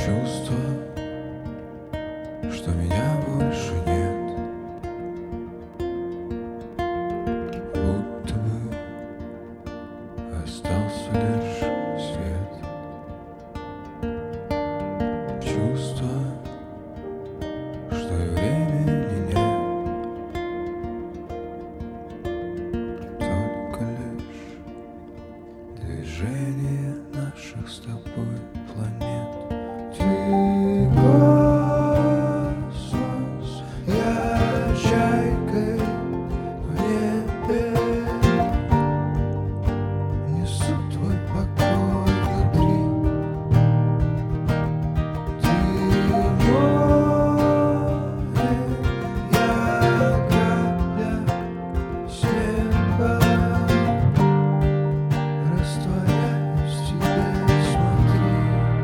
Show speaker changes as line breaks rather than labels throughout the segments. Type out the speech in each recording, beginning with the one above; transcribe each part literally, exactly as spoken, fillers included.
Чувство, что меня больше нет, будто бы остался лишь свет. Чувство, что и времени нет, только лишь движение наших с тобой планет. Ты космос, я чайкой в небе, несу твой покой внутри. Ты море, я капля с неба, растворяюсь в тебе, смотри.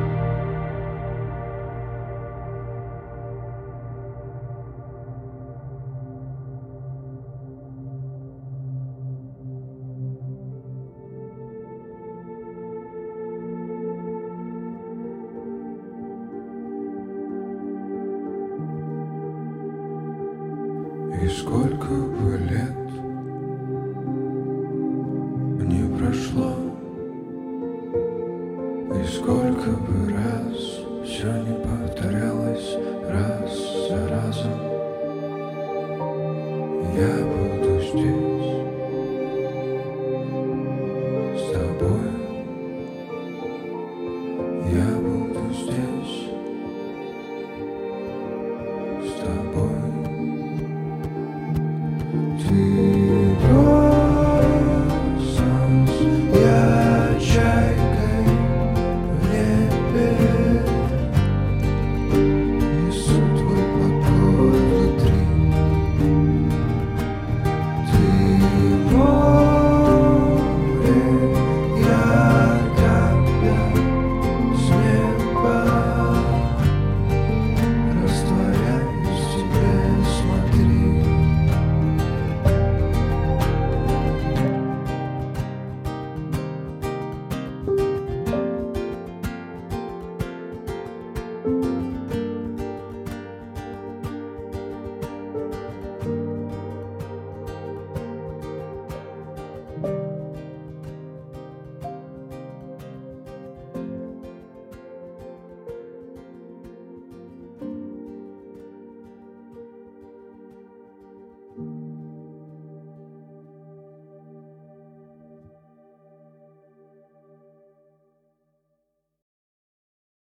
И сколько бы лет не прошло, и сколько бы раз все не повторялось раз за разом, я буду здесь с тобой, я буду